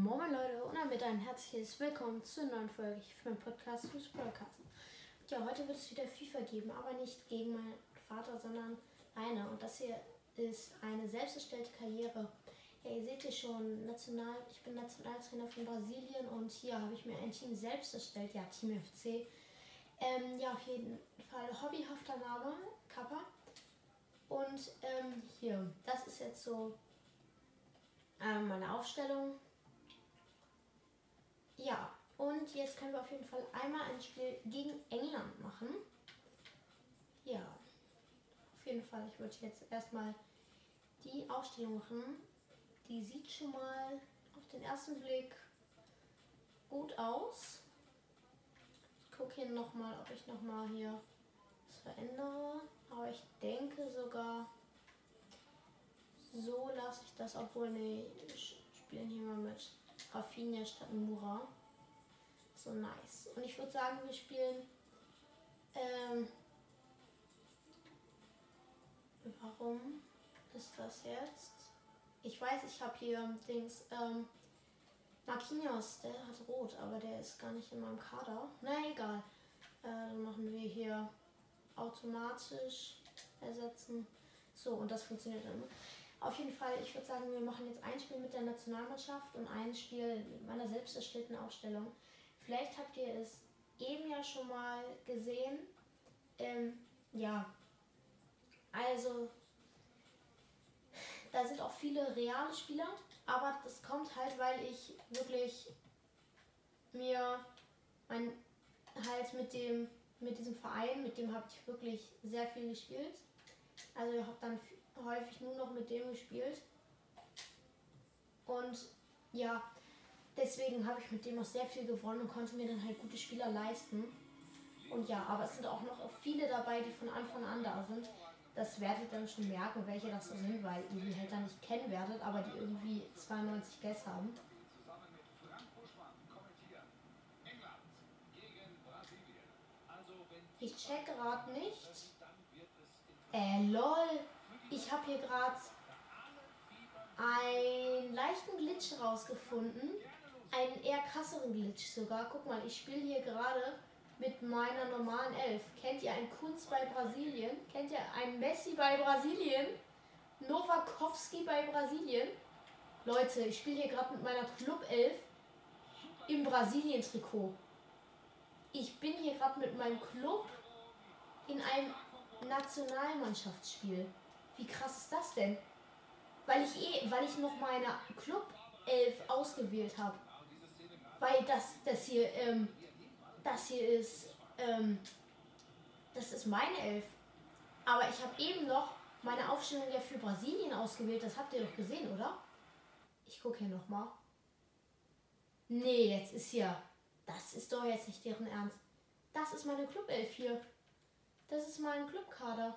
Moin Leute und damit ein herzliches Willkommen zur neuen Folge für meinen Podcast Fußballcast. Ja, heute wird es wieder FIFA geben, aber nicht gegen meinen Vater, sondern eine. Und das hier ist eine selbst erstellte Karriere. Ja, ihr seht hier schon, ich bin Nationaltrainer von Brasilien und hier habe ich mir ein Team selbst erstellt, ja, Team FC. Ja, auf jeden Fall hobbyhafter Name, Kappa. Und hier, das ist jetzt so meine Aufstellung. Ja, und jetzt können wir auf jeden Fall einmal ein Spiel gegen England machen. Ja, auf jeden Fall. Ich würde jetzt erstmal die Aufstellung machen. Die sieht schon mal auf den ersten Blick gut aus. Ich gucke hier nochmal, ob ich nochmal hier was verändere. Aber ich denke sogar, so lasse ich das, obwohl, nee, wir spielen hier mal mit Rafinha statt Mura. So nice. Und ich würde sagen, wir spielen warum ist das jetzt? Ich weiß, ich habe hier Dings Marquinhos, der hat rot, aber der ist gar nicht in meinem Kader. Na egal. Dann machen wir hier automatisch ersetzen. So, und das funktioniert dann. Auf jeden Fall, ich würde sagen, wir machen jetzt ein Spiel mit der Nationalmannschaft und ein Spiel mit meiner selbst erstellten Aufstellung. Vielleicht habt ihr es eben ja schon mal gesehen. Ja, also da sind auch viele reale Spieler, aber das kommt halt, weil ich wirklich mir halt mit diesem Verein, mit dem habe ich wirklich sehr viel gespielt. Also ich habe dann häufig nur noch mit dem gespielt. Und ja, deswegen habe ich mit dem auch sehr viel gewonnen und konnte mir dann halt gute Spieler leisten. Und ja, aber es sind auch noch viele dabei, die von Anfang an da sind. Das werdet ihr dann schon merken, welche das so sind, weil ihr die halt dann nicht kennen werdet, aber die irgendwie 92 Guess haben. Ich check gerade nicht. Lol. Ich habe hier gerade einen leichten Glitch rausgefunden. Einen eher krasseren Glitch sogar. Guck mal, ich spiele hier gerade mit meiner normalen Elf. Kennt ihr einen Kunz bei Brasilien? Kennt ihr einen Messi bei Brasilien? Nowakowski bei Brasilien? Leute, ich spiele hier gerade mit meiner Club-Elf im Brasilien-Trikot. Ich bin hier gerade mit meinem Club in einem Nationalmannschaftsspiel. Wie krass ist das denn? Weil ich noch meine Club-Elf ausgewählt habe. Weil das hier ist meine Elf. Aber ich habe eben noch meine Aufstellung ja für Brasilien ausgewählt. Das habt ihr doch gesehen, oder? Ich gucke hier nochmal. Nee, das ist doch jetzt nicht deren Ernst. Das ist meine Club-Elf hier. Das ist mein Clubkader.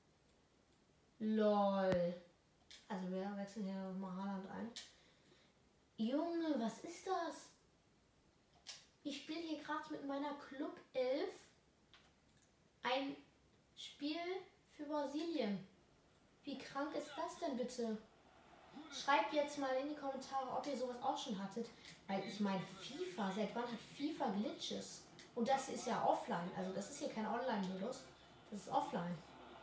LOL. Also wir wechseln hier nochmal Haaland ein. Junge, was ist das? Ich spiele hier gerade mit meiner Club 11 ein Spiel für Brasilien. Wie krank ist das denn bitte? Schreibt jetzt mal in die Kommentare, ob ihr sowas auch schon hattet. Weil ich meine, FIFA, seit wann hat FIFA Glitches? Und das ist ja offline, also das ist hier kein Online-Modus. Das ist offline.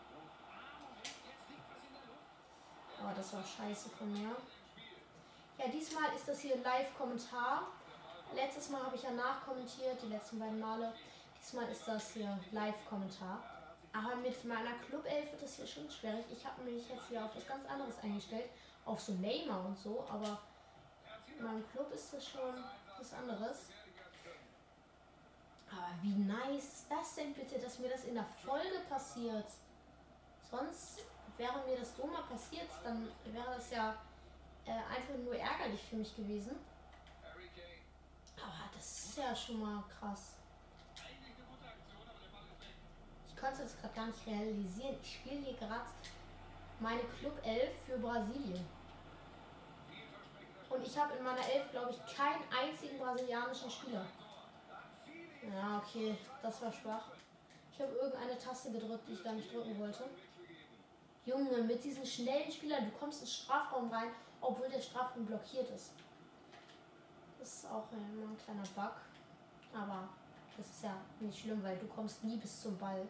Aber das war scheiße von mir. Ja, diesmal ist das hier Live-Kommentar. Letztes Mal habe ich ja nachkommentiert, die letzten beiden Male. Diesmal ist das hier Live-Kommentar. Aber mit meiner Club-Elf wird das hier schon schwierig. Ich habe mich jetzt hier auf was ganz anderes eingestellt. Auf so Neymar und so. Aber in meinem Club ist das schon was anderes. Aber wie nice ist das denn bitte, dass mir das in der Folge passiert? Sonst wäre mir das so mal passiert, dann wäre das ja einfach nur ärgerlich für mich gewesen. Aber das ist ja schon mal krass. Ich konnte das gerade gar nicht realisieren. Ich spiele hier gerade meine Club 11 für Brasilien. Und ich habe in meiner 11, glaube ich, keinen einzigen brasilianischen Spieler. Ja, okay, das war schwach. Ich habe irgendeine Taste gedrückt, die ich gar nicht drücken wollte. Junge, mit diesen schnellen Spielern, du kommst ins Strafraum rein, obwohl der Strafraum blockiert ist. Das ist auch immer ein kleiner Bug. Aber das ist ja nicht schlimm, weil du kommst nie bis zum Ball.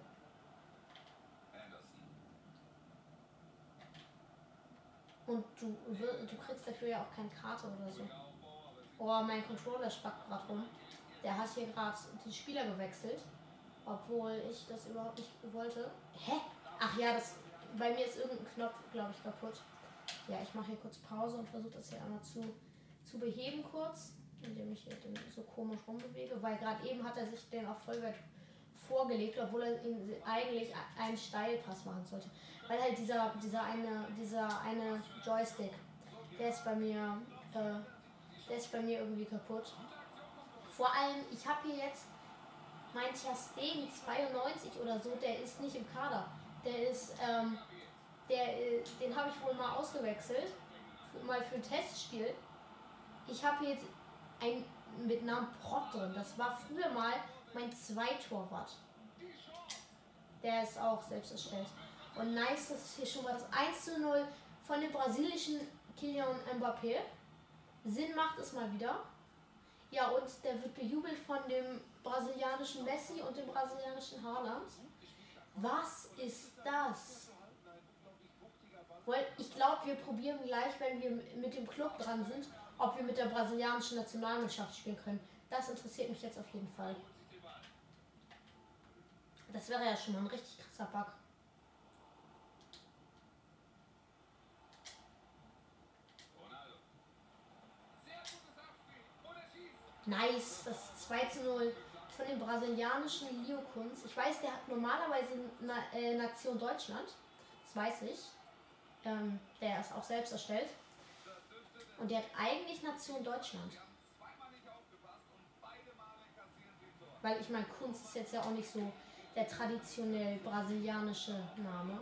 Und du kriegst dafür ja auch keine Karte oder so. Oh, mein Controller spackt gerade rum. Der hat hier gerade die Spieler gewechselt. Obwohl ich das überhaupt nicht wollte. Hä? Ach ja, bei mir ist irgendein Knopf, glaube ich, kaputt. Ja, ich mache hier kurz Pause und versuche das hier einmal zu beheben kurz. Indem ich hier den so komisch rumbewege. Weil gerade eben hat er sich den auf Vollwert vorgelegt, obwohl er ihn eigentlich einen Steilpass machen sollte. Weil halt dieser eine Joystick, der ist bei mir irgendwie kaputt. Vor allem, ich habe hier jetzt mein Ter Stegen 92 oder so, der ist nicht im Kader. Den habe ich wohl mal ausgewechselt, mal für ein Testspiel. Ich habe jetzt einen mit Namen Prott drin. Das war früher mal mein Zweitorwart. Der ist auch selbst erstellt. Und nice, dass es hier schon mal das 1:0 von dem brasilischen Kylian Mbappé. Sinn macht es mal wieder. Ja, und der wird bejubelt von dem brasilianischen Messi und dem brasilianischen Haaland. Was ist das? Weil ich glaube, wir probieren gleich, wenn wir mit dem Club dran sind, ob wir mit der brasilianischen Nationalmannschaft spielen können. Das interessiert mich jetzt auf jeden Fall. Das wäre ja schon mal ein richtig krasser Bug. Nice, das 2:0 von dem brasilianischen Leo Kunz. Ich weiß, der hat normalerweise Nation Deutschland. Das weiß ich. Der ist auch selbst erstellt. Und der hat eigentlich Nation Deutschland. Weil ich meine, Kunz ist jetzt ja auch nicht so der traditionell brasilianische Name.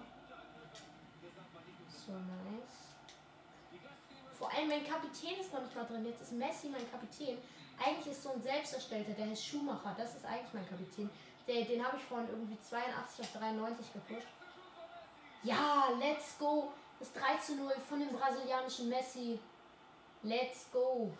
So nice. Vor allem mein Kapitän ist noch nicht mal drin. Jetzt ist Messi mein Kapitän. Eigentlich ist so ein selbsterstellter, der heißt Schumacher. Das ist eigentlich mein Kapitän. Den habe ich von irgendwie 82 auf 93 gepusht. Ja, let's go. Das 3:0 von dem brasilianischen Messi. Let's go.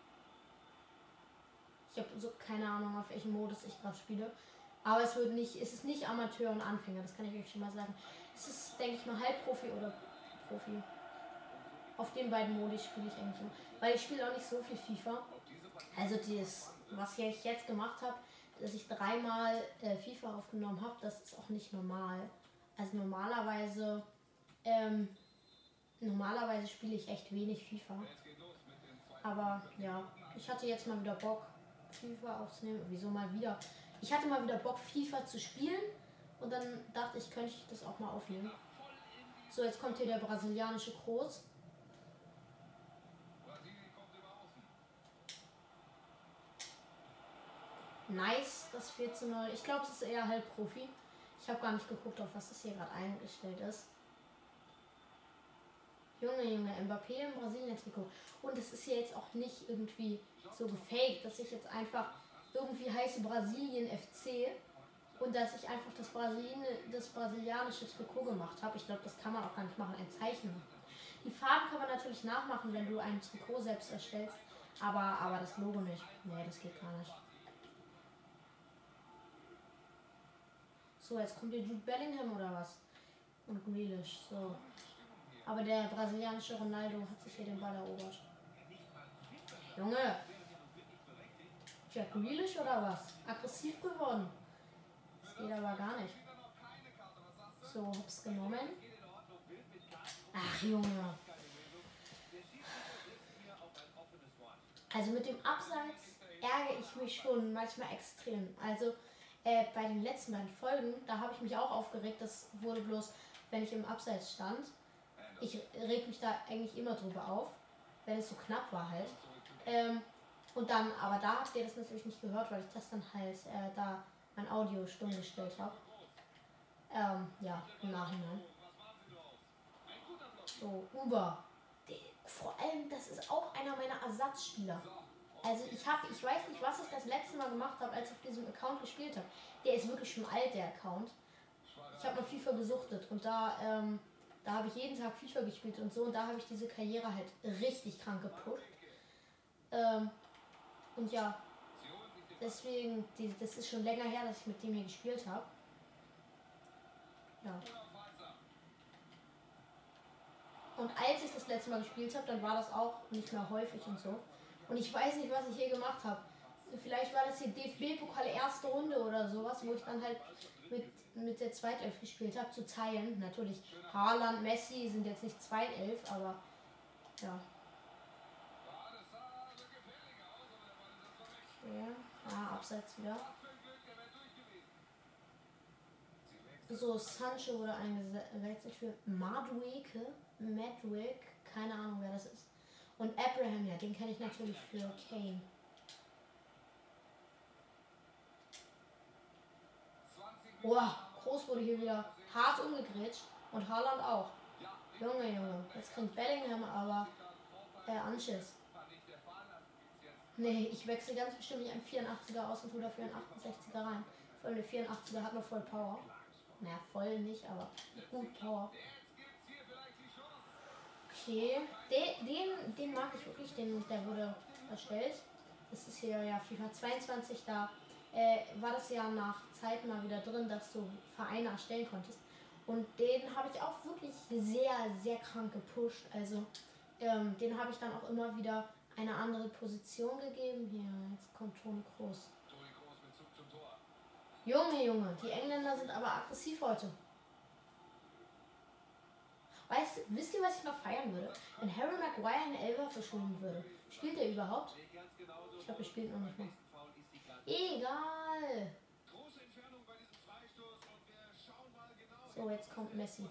Ich habe so keine Ahnung, auf welchem Modus ich gerade spiele. Aber es ist nicht Amateur und Anfänger, das kann ich euch schon mal sagen. Es ist, denke ich mal, Halbprofi oder Profi. Auf den beiden Modi spiele ich eigentlich immer. Weil ich spiele auch nicht so viel FIFA. Also was ich jetzt gemacht habe, dass ich 3-mal FIFA aufgenommen habe, das ist auch nicht normal. Also normalerweise spiele ich echt wenig FIFA. Aber ja, ich hatte jetzt mal wieder Bock, FIFA aufzunehmen. Wieso mal wieder? Ich hatte mal wieder Bock, FIFA zu spielen. Und dann dachte ich, könnte ich das auch mal aufnehmen. So, jetzt kommt hier der brasilianische Kroos. Nice, das 4:0. Ich glaube, das ist eher halt Profi. Ich habe gar nicht geguckt, auf was das hier gerade eingestellt ist. Junge, Mbappé im Brasilien-Trikot. Und es ist hier jetzt auch nicht irgendwie so gefaked, dass ich jetzt einfach irgendwie heiße Brasilien FC und dass ich einfach das brasilianische Trikot gemacht habe. Ich glaube, das kann man auch gar nicht machen, ein Zeichen. Die Farben kann man natürlich nachmachen, wenn du ein Trikot selbst erstellst, aber das Logo nicht. Nee, das geht gar nicht. So, jetzt kommt hier Jude Bellingham oder was? Und Grealish, so. Aber der brasilianische Ronaldo hat sich hier den Ball erobert. Junge! Jack Grealish oder was? Aggressiv geworden. Das geht aber gar nicht. So, hab's genommen. Ach, Junge. Also mit dem Abseits ärgere ich mich schon manchmal extrem. Also bei den letzten beiden Folgen, da habe ich mich auch aufgeregt. Das wurde bloß, wenn ich im Abseits stand. Ich reg mich da eigentlich immer drüber auf, wenn es so knapp war halt. Und dann, aber da habt ihr das natürlich nicht gehört, weil ich das dann halt da mein Audio stumm gestellt habe. Ja, im Nachhinein. So, Uber. Vor allem, das ist auch einer meiner Ersatzspieler. Also ich weiß nicht, was ich das letzte Mal gemacht habe, als ich auf diesem Account gespielt habe. Der ist wirklich schon alt, der Account. Ich habe mal FIFA gesuchtet und da habe ich jeden Tag FIFA gespielt und so. Und da habe ich diese Karriere halt richtig krank gepusht. Und ja, deswegen, das ist schon länger her, dass ich mit dem hier gespielt habe. Ja. Und als ich das letzte Mal gespielt habe, dann war das auch nicht mehr häufig und so. Und ich weiß nicht, was ich hier gemacht habe. Vielleicht war das hier DFB-Pokal erste Runde oder sowas, wo ich dann halt mit der Zweitelf gespielt habe, zu teilen. Natürlich, Haaland, Messi sind jetzt nicht Zweitelf, aber ja. Okay. Abseits wieder. So, Sancho wurde eingewechselt für Madueke, keine Ahnung wer das ist. Und Abraham, ja, den kenne ich natürlich für Kane. Boah, Groß wurde hier wieder hart umgegrätscht und Haaland auch. Junge, jetzt kriegt Bellingham aber Anschiss. Nee, ich wechsle ganz bestimmt nicht einen 84er aus und tue dafür einen 68er rein. Vor allem der 84er hat noch voll Power. Naja, voll nicht, aber gut Power. Okay, den mag ich wirklich, der wurde erstellt. Das ist hier ja FIFA 22, da war das ja nach Zeit mal wieder drin, dass du Vereine erstellen konntest. Und den habe ich auch wirklich sehr, sehr krank gepusht. Also den habe ich dann auch immer wieder eine andere Position gegeben. Hier, jetzt kommt Toni Kroos. Junge, die Engländer sind aber aggressiv heute. Wisst ihr, was ich noch feiern würde? Wenn Harry Maguire einen Elfer verschulden würde. Spielt er überhaupt? Ich glaube, er spielt noch nicht mal. Egal. So, jetzt kommt Messi.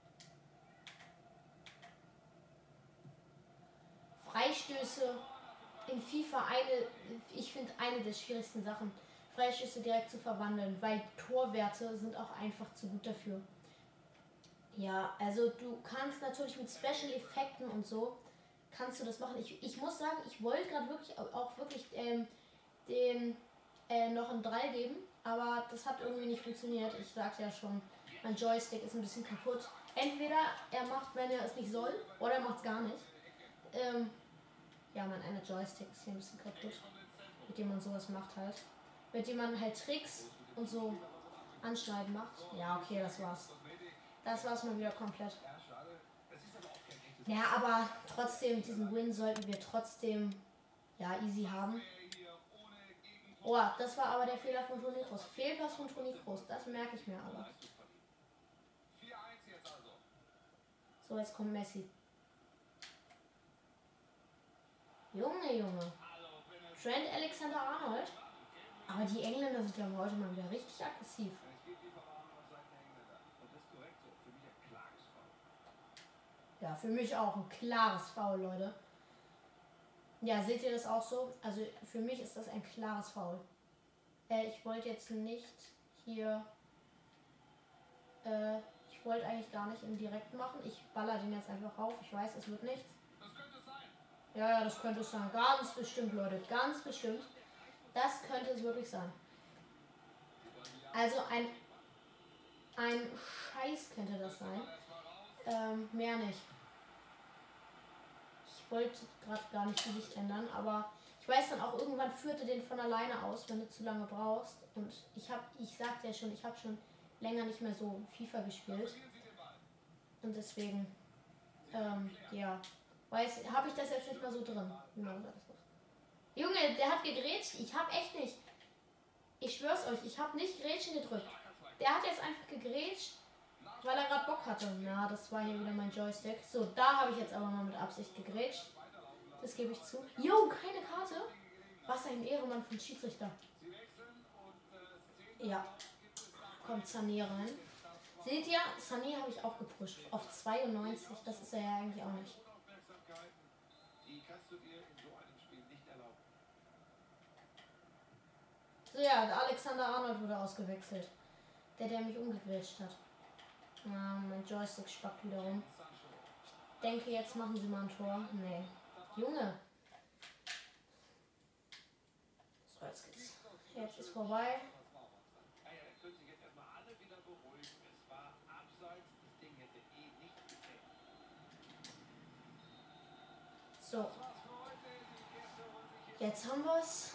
Freistöße in FIFA ich finde eine der schwierigsten Sachen. Freistöße direkt zu verwandeln, weil Torwerte sind auch einfach zu gut dafür. Ja, also du kannst natürlich mit Special Effekten und so, kannst du das machen. Ich muss sagen, ich wollte gerade wirklich den noch einen 3 geben, aber das hat irgendwie nicht funktioniert. Ich sagte ja schon, mein Joystick ist ein bisschen kaputt. Entweder er macht, wenn er es nicht soll, oder er macht es gar nicht. Ja, mein einer Joystick ist hier ein bisschen kaputt, mit dem man sowas macht halt. Mit dem man halt Tricks und so anschneiden macht. Ja, okay, das war's. Das war's mal wieder komplett. Ja, aber trotzdem, diesen Win sollten wir trotzdem easy haben. Oh, das war aber der Fehler von Toni Kroos. Fehlpass von Toni Kroos, das merke ich mir aber. So, jetzt kommt Messi. Junge. Trent Alexander-Arnold. Aber die Engländer sind ja heute mal wieder richtig aggressiv. Ja, für mich auch ein klares Foul, Leute. Ja, seht ihr das auch so? Also für mich ist das ein klares Foul. Ich wollte jetzt nicht hier... ich wollte eigentlich gar nicht im Direkten machen. Ich baller den jetzt einfach auf. Ich weiß, es wird nichts. Ja, das könnte es sein. Ganz bestimmt, Leute. Ganz bestimmt. Das könnte es wirklich sein. Also ein Scheiß könnte das sein. Mehr nicht. Ich wollte gerade gar nicht Gesicht ändern, aber ich weiß dann auch, irgendwann führte den von alleine aus, wenn du zu lange brauchst. Und ich sagte ja schon, ich habe schon länger nicht mehr so FIFA gespielt. Und deswegen, ja, habe ich das jetzt nicht mehr so drin, wie man das macht. Junge, der hat gegrätscht. Ich habe echt nicht. Ich schwör's euch, ich habe nicht Grätschen gedrückt. Der hat jetzt einfach gegrätscht, weil er gerade Bock hatte. Ja, das war hier wieder mein Joystick. So, da habe ich jetzt aber mal mit Absicht gegrätscht. Das gebe ich zu. Jo, keine Karte. Was ein Ehrenmann von Schiedsrichter. Ja. Kommt Sané rein. Seht ihr, Sané habe ich auch gepusht. Auf 92. Das ist er ja eigentlich auch nicht. So, ja, der Alexander-Arnold wurde ausgewechselt. Der mich umgegrätscht hat. Mein Joystick spackt wieder rum. Ich denke, jetzt machen sie mal ein Tor. Nee. Junge. So, jetzt geht's. Jetzt ist vorbei. So. Jetzt haben wir es.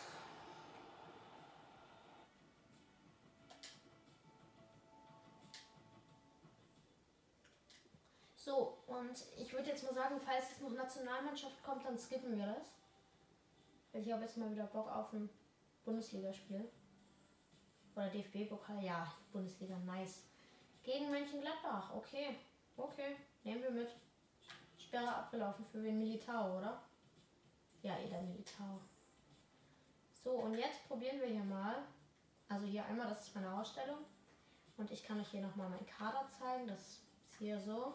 So, und ich würde jetzt mal sagen, falls es noch Nationalmannschaft kommt, dann skippen wir das. Weil ich habe jetzt mal wieder Bock auf ein Bundesligaspiel. Oder DFB-Pokal, ja, Bundesliga, nice. Gegen Mönchengladbach, okay. Okay, nehmen wir mit. Sperre abgelaufen für den Militao, oder? Ja, der Militao. So, und jetzt probieren wir hier mal. Also hier einmal, das ist meine Ausstellung. Und ich kann euch hier nochmal meinen Kader zeigen. Das ist hier so.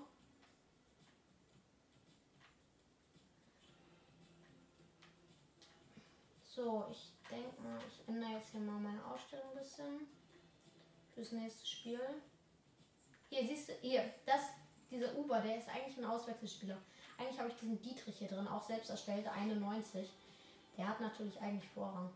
So, ich denke mal, ich ändere jetzt hier mal meine Ausstellung ein bisschen. Fürs nächste Spiel. Hier siehst du, dieser Uber, der ist eigentlich ein Auswechselspieler. Eigentlich habe ich diesen Dietrich hier drin, auch selbst erstellt, 91. Der hat natürlich eigentlich Vorrang.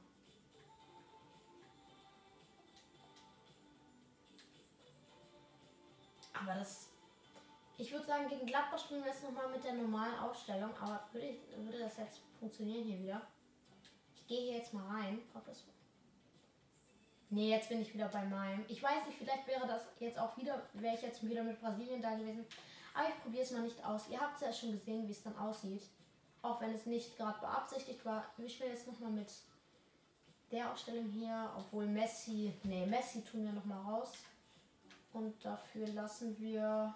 Aber ich würde sagen, gegen Gladbach spielen wir jetzt nochmal mit der normalen Aufstellung. Aber würde das jetzt funktionieren hier wieder? Ich gehe hier jetzt mal rein. Ob das Nee, jetzt bin ich wieder bei meinem. Ich weiß nicht, vielleicht wäre ich jetzt wieder mit Brasilien da gewesen. Aber ich probiere es mal nicht aus. Ihr habt es ja schon gesehen, wie es dann aussieht. Auch wenn es nicht gerade beabsichtigt war. Wir spielen jetzt nochmal mit der Aufstellung hier. Obwohl Messi tun wir nochmal raus. Und dafür lassen wir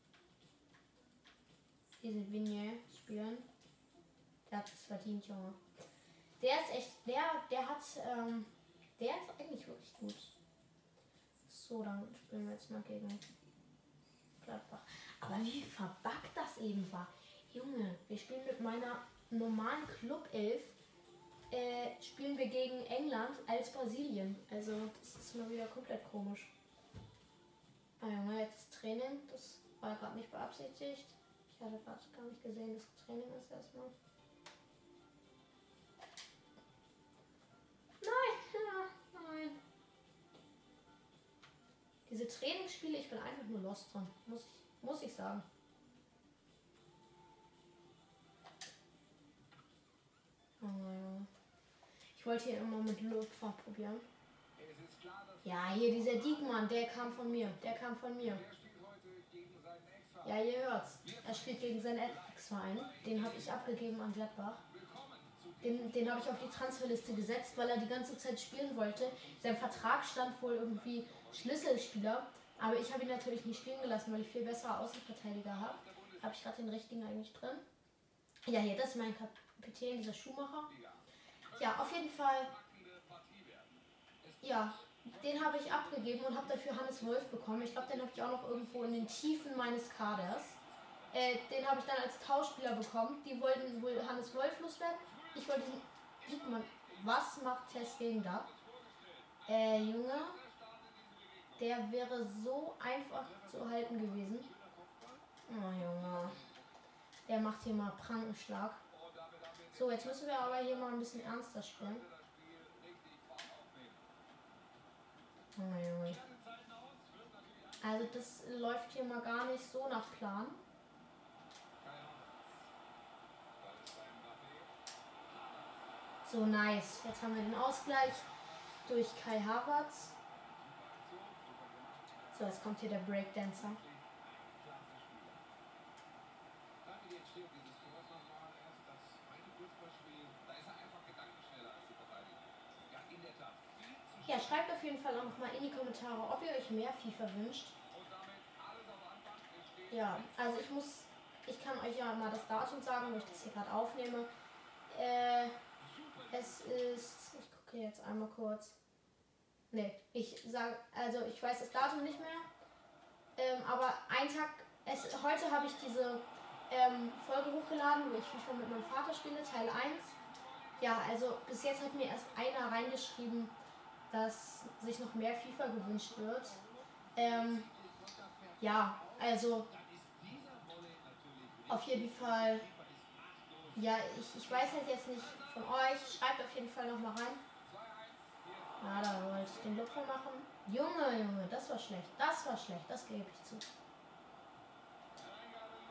diesen Vigne spielen. Der hat es verdient, Junge. Der ist echt, der ist eigentlich wirklich gut. So, dann spielen wir jetzt mal gegen Gladbach. Aber wie verbuggt das eben war. Junge, wir spielen mit meiner normalen Club-11, spielen wir gegen England als Brasilien. Also, das ist mal wieder komplett komisch. Ah, Junge, jetzt das Training, das war gerade nicht beabsichtigt. Ich hatte gerade gar nicht gesehen, dass Training ist erstmal. Nein. Diese Trainingsspiele, ich bin einfach nur lost dran. Muss ich sagen. Oh, ja. Ich wollte hier immer mit Lupfer probieren. Ja, hier dieser Diekmann, der kam von mir. Ja, ihr hört's. Er spielt gegen seinen Ex-Verein. Den habe ich abgegeben an Gladbach. Den habe ich auf die Transferliste gesetzt, weil er die ganze Zeit spielen wollte. Sein Vertrag stand wohl irgendwie Schlüsselspieler. Aber ich habe ihn natürlich nicht spielen gelassen, weil ich viel bessere Außenverteidiger habe. Habe ich gerade den richtigen eigentlich drin? Ja, hier, das ist mein Kapitän, dieser Schumacher. Ja, auf jeden Fall. Ja, den habe ich abgegeben und habe dafür Hannes Wolf bekommen. Ich glaube, den habe ich auch noch irgendwo in den Tiefen meines Kaders. Den habe ich dann als Tauschspieler bekommen. Die wollten wohl Hannes Wolf loswerden. Ich wollte diesen Diekmann. Was macht Testing da? Junge. Der wäre so einfach zu halten gewesen. Oh, Junge. Der macht hier mal Prankenschlag. So, jetzt müssen wir aber hier mal ein bisschen ernster spielen. Oh, Junge. Also das läuft hier mal gar nicht so nach Plan. So, nice. Jetzt haben wir den Ausgleich durch Kai Havertz. So, jetzt kommt hier der Breakdancer. Ja, schreibt auf jeden Fall auch noch mal in die Kommentare, ob ihr euch mehr FIFA wünscht. Ja, also ich kann euch ja mal das Datum sagen, wo ich das hier gerade aufnehme. Es ist, ich gucke jetzt einmal kurz. Ne, ich weiß das Datum nicht mehr. Aber heute habe ich diese Folge hochgeladen, wo ich FIFA mit meinem Vater spiele, Teil 1. Ja, also bis jetzt hat mir erst einer reingeschrieben, dass sich noch mehr FIFA gewünscht wird. Ja, also auf jeden Fall. Ja, ich weiß halt jetzt nicht von euch. Schreibt auf jeden Fall nochmal rein. Ja, da wollte ich den Lupfer machen. Junge, das war schlecht. Das gebe ich zu.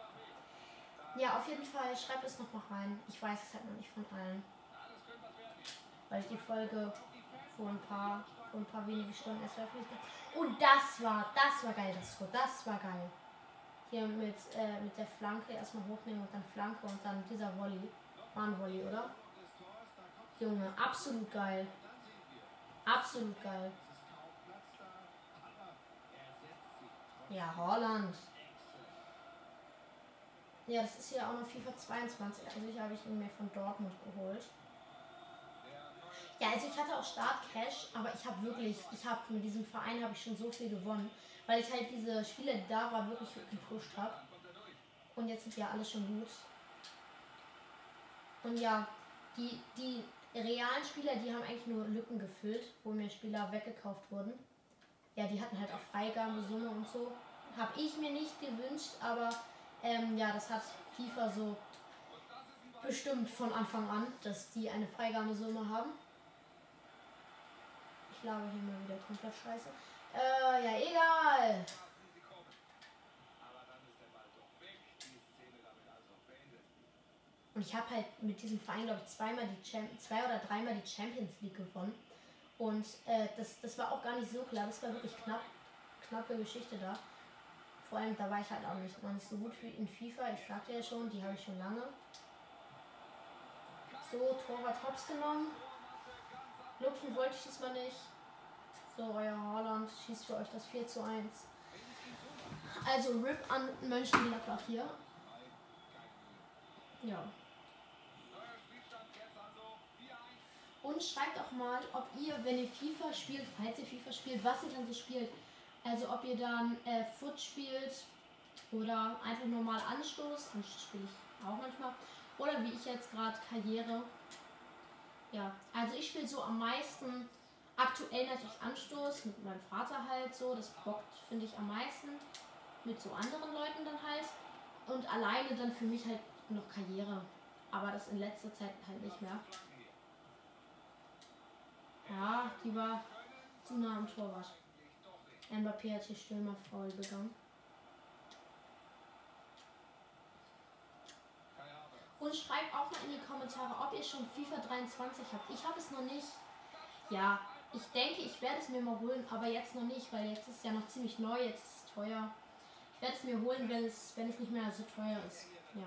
Ja, auf jeden Fall schreibt es nochmal rein. Ich weiß es halt noch nicht von allen. weil ich die Folge vor ein paar wenige Stunden erst veröffentlicht habe. Und das war geil, das war geil. Hier mit der Flanke erstmal hochnehmen und dann Flanke und dann dieser Volley. War ein Volley, oder? Junge, absolut geil. Absolut geil. Ja, Haaland. Ja, das ist ja auch noch FIFA 22. Also ich habe ihn mir von Dortmund geholt. Ja, also ich hatte auch Start-Cash, aber mit diesem Verein habe ich schon so viel gewonnen, weil ich halt diese Spiele, die da war, wirklich gepusht habe. Und jetzt sind ja alle schon gut. Und ja, die realen Spieler, die haben eigentlich nur Lücken gefüllt, wo mir Spieler weggekauft wurden. Ja, die hatten halt auch Freigabesumme und so. Habe ich mir nicht gewünscht, aber ja, das hat FIFA so bestimmt von Anfang an, dass die eine Freigabesumme haben. Ich glaube hier mal wieder komplett scheiße. Ja, egal. Und ich habe halt mit diesem Verein, glaube ich, zwei oder dreimal die Champions League gewonnen. Und das war auch gar nicht so klar. Das war wirklich knappe Geschichte da. Vor allem, da war ich halt auch noch nicht so gut wie in FIFA. Ich sagte ja schon, die habe ich schon lange. So, Torwart hops genommen. Lupfen wollte ich diesmal nicht. So, euer Haaland schießt für euch das 4:1. Also RIP an Mönchengladbach hier. Ja. Und schreibt auch mal, ob ihr, wenn ihr FIFA spielt, falls ihr FIFA spielt, was ihr dann so spielt. Also ob ihr dann Foot spielt oder einfach normal Anstoß. Anstoß spiele ich auch manchmal. Oder wie ich jetzt gerade Karriere. Ja, also ich spiele so am meisten aktuell natürlich Anstoß mit meinem Vater halt so. Das bockt, finde ich, am meisten. Mit so anderen Leuten dann halt. Und alleine dann für mich halt noch Karriere. Aber das in letzter Zeit halt nicht mehr. Ja, die war zu nah am Torwart. Mbappé hat hier Stürmerfoul begangen. Und schreibt auch mal in die Kommentare, ob ihr schon FIFA 23 habt. Ich habe es noch nicht. Ja, ich denke, ich werde es mir mal holen, aber jetzt noch nicht, weil jetzt ist es ja noch ziemlich neu, jetzt ist es teuer. Ich werde es mir holen, wenn es nicht mehr so teuer ist. Ja.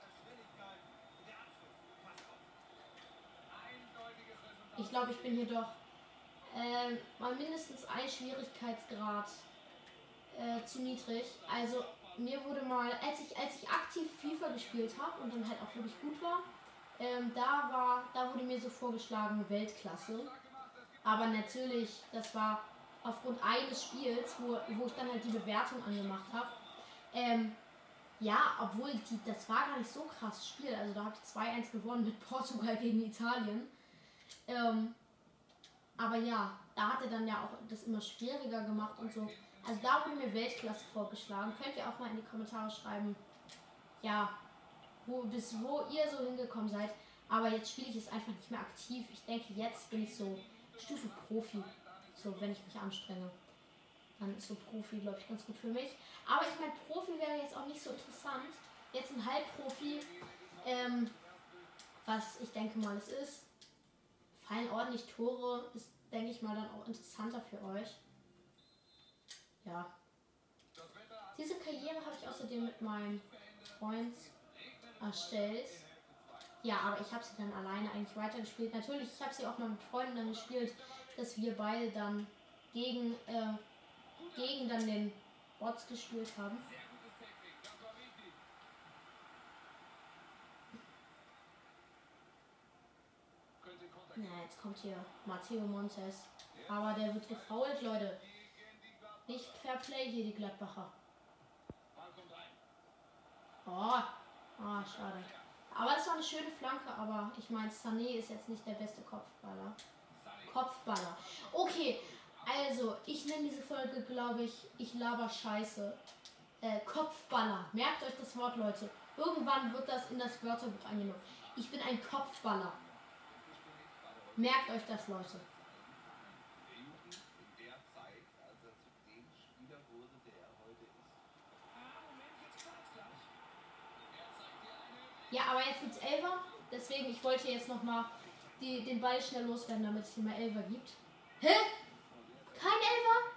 Ich glaube, ich bin hier doch mal mindestens ein Schwierigkeitsgrad zu niedrig. Also mir wurde mal, als ich aktiv FIFA gespielt habe und dann halt auch wirklich gut war, da wurde mir so vorgeschlagen Weltklasse. Aber natürlich, das war aufgrund eines Spiels, wo ich dann halt die Bewertung angemacht habe. Ja, obwohl das war gar nicht so krass Spiel. Also da habe ich 2:1 gewonnen mit Portugal gegen Italien. Aber ja, da hat er dann ja auch das immer schwieriger gemacht und so. Also da wurde mir Weltklasse vorgeschlagen. Könnt ihr auch mal in die Kommentare schreiben, ja, bis wo ihr so hingekommen seid. Aber jetzt spiele ich es einfach nicht mehr aktiv. Ich denke, jetzt bin ich so Stufe Profi. So, wenn ich mich anstrenge. Dann ist so Profi, glaube ich, ganz gut für mich. Aber ich meine, Profi wäre jetzt auch nicht so interessant. Jetzt ein Halbprofi, was ich denke mal es ist. Fallen ordentlich Tore, ist, denke ich mal, dann auch interessanter für euch. Ja. Diese Karriere habe ich außerdem mit meinem Freund erstellt. Ja, aber ich habe sie dann alleine eigentlich weitergespielt. Natürlich, ich habe sie auch mal mit Freunden dann gespielt, dass wir beide dann gegen dann den Bots gespielt haben. Na, jetzt kommt hier Matteo Montes. Aber der wird gefoult, Leute. Nicht Fair Play hier, die Gladbacher. Oh, schade. Aber das war eine schöne Flanke, aber ich meine, Sané ist jetzt nicht der beste Kopfballer. Okay, also, ich nenne diese Folge, glaube ich laber Scheiße. Kopfballer. Merkt euch das Wort, Leute. Irgendwann wird das in das Wörterbuch angenommen. Ich bin ein Kopfballer. Merkt euch das, Leute. Ja, aber jetzt gibt's Elfer. Deswegen, ich wollte jetzt nochmal den Ball schnell loswerden, damit es hier mal Elfer gibt. Hä? Kein Elfer?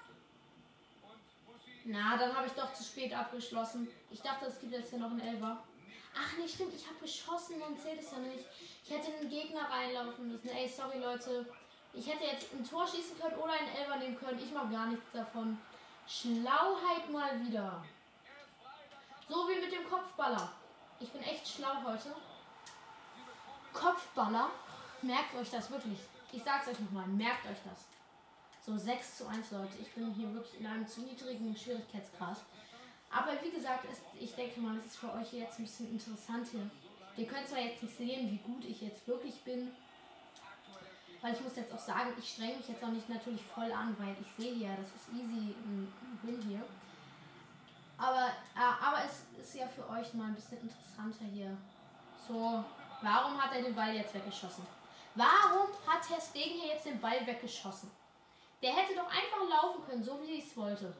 Na, dann habe ich doch zu spät abgeschlossen. Ich dachte, es gibt jetzt hier noch einen Elfer. Ach nee, stimmt, ich habe geschossen und zählt es ja nicht. Ich hätte den Gegner reinlaufen müssen. Ey, sorry Leute. Ich hätte jetzt ein Tor schießen können oder einen Elfer nehmen können. Ich mache gar nichts davon. Schlauheit mal wieder. So wie mit dem Kopfballer. Ich bin echt schlau heute. Kopfballer. Merkt euch das wirklich. Ich sag's euch nochmal. Merkt euch das. So 6:1, Leute. Ich bin hier wirklich in einem zu niedrigen Schwierigkeitsgrad. Aber wie gesagt, ich denke mal, es ist für euch jetzt ein bisschen interessant hier. Ihr könnt zwar jetzt nicht sehen, wie gut ich jetzt wirklich bin. Weil ich muss jetzt auch sagen, ich strenge mich jetzt auch nicht natürlich voll an, weil ich sehe ja, das ist easy ein Win hier. Aber es ist ja für euch mal ein bisschen interessanter hier. So, warum hat er den Ball jetzt weggeschossen? Warum hat Ter Stegen hier jetzt den Ball weggeschossen? Der hätte doch einfach laufen können, so wie ich es wollte.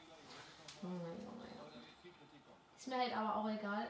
Ist mir halt aber auch egal.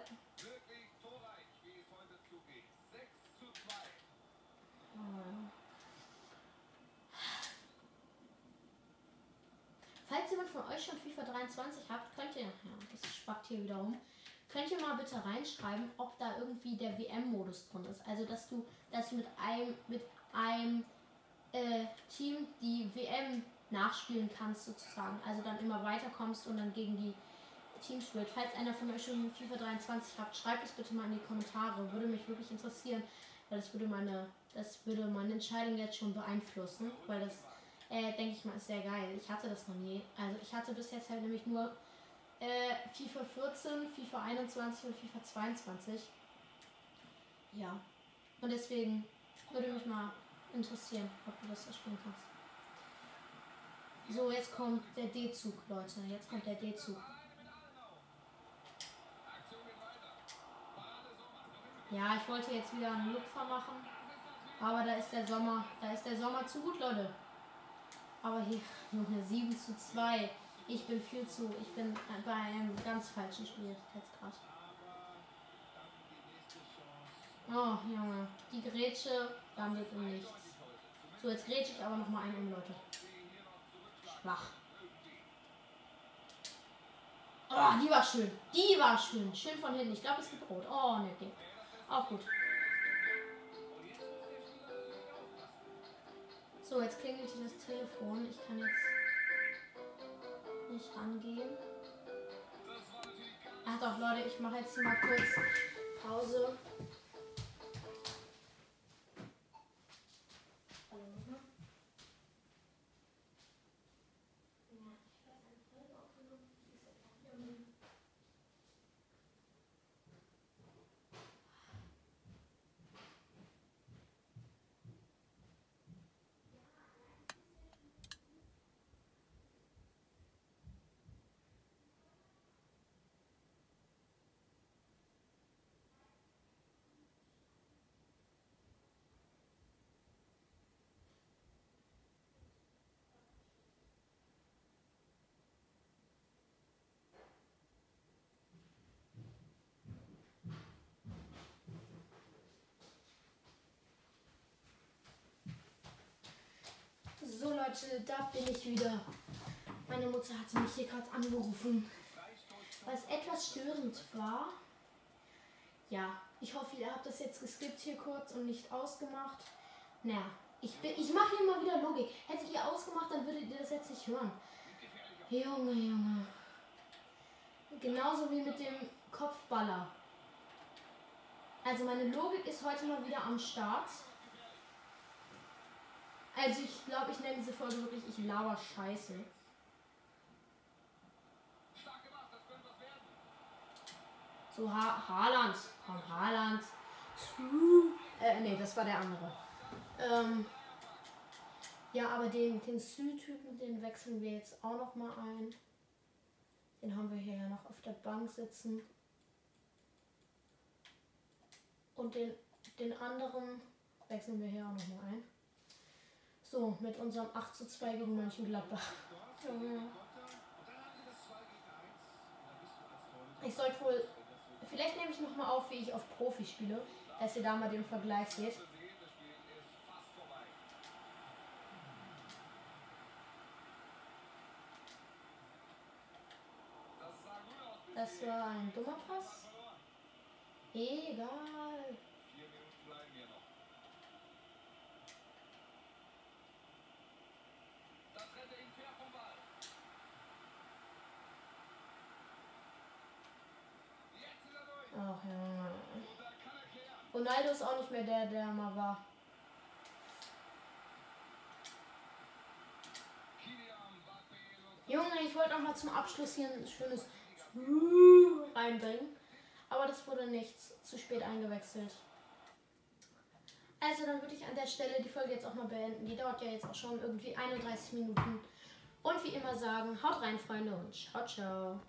Falls jemand von euch schon FIFA 23 habt, könnt ihr, ja, das spackt hier wieder rum, könnt ihr mal bitte reinschreiben, ob da irgendwie der WM-Modus drin ist. Also dass du mit einem Team die WM nachspielen kannst sozusagen. Also dann immer weiterkommst und dann gegen die Teams spielt. Falls einer von euch schon FIFA 23 habt, schreibt es bitte mal in die Kommentare. Würde mich wirklich interessieren, weil das würde meine Entscheidung jetzt schon beeinflussen, weil das denke ich mal ist sehr geil. Ich hatte das noch nie. Also ich hatte bis jetzt halt nämlich nur FIFA 14, FIFA 21 und FIFA 22. Ja. Und deswegen würde mich mal interessieren, ob du das spielen kannst. So, jetzt kommt der D-Zug, Leute. Jetzt kommt der D-Zug. Ja, ich wollte jetzt wieder einen Lupfer machen. Aber da ist der Sommer zu gut, Leute. Aber hier, Junge, 7:2. Ich bin bei einem ganz falschen Schwierigkeitsgrad. Oh, Junge. Die Grätsche landet in nichts. So, jetzt grätsche ich aber nochmal einen Leute. Schwach. Oh, die war schön. Die war schön. Schön von hinten. Ich glaube, es gibt Rot. Oh, ne, geht. Auch gut. So, jetzt klingelt hier das Telefon. Ich kann jetzt nicht rangehen. Ach doch, Leute, ich mache jetzt hier mal kurz Pause. So Leute, da bin ich wieder. Meine Mutter hatte mich hier gerade angerufen, was etwas störend war. Ja, ich hoffe, ihr habt das jetzt geskippt hier kurz und nicht ausgemacht. Naja, ich mache hier mal wieder Logik. Hättet ihr ausgemacht, dann würdet ihr das jetzt nicht hören. Junge, Junge. Genauso wie mit dem Kopfballer. Also meine Logik ist heute mal wieder am Start. Also ich glaube, ich nenne diese Folge wirklich Ich laber Scheiße. So, Haaland. Komm, Haaland. Nee, das war der andere. Ja, aber den Sü-Typen, den wechseln wir jetzt auch noch mal ein. Den haben wir hier ja noch auf der Bank sitzen. Und den anderen wechseln wir hier auch noch mal ein. So, mit unserem 8:2 gegen Mönchengladbach. Ich sollte wohl... Vielleicht nehme ich noch mal auf, wie ich auf Profi spiele, dass ihr da mal den Vergleich seht. Das war ein dummer Pass. Egal. 4 Minuten bleiben hier noch. Da trennt er ihn fair vom Ball. Jetzt ist er durch. Ach ja. Und da kann er klären. Ronaldo ist auch nicht mehr der mal war. Kylian Mbappé. Junge, ich wollte noch mal zum Abschluss hier ein schönes reinbringen. Aber das wurde nichts. Zu spät eingewechselt. Also dann würde ich an der Stelle die Folge jetzt auch mal beenden. Die dauert ja jetzt auch schon irgendwie 31 Minuten. Und wie immer sagen, haut rein, Freunde, und ciao, ciao.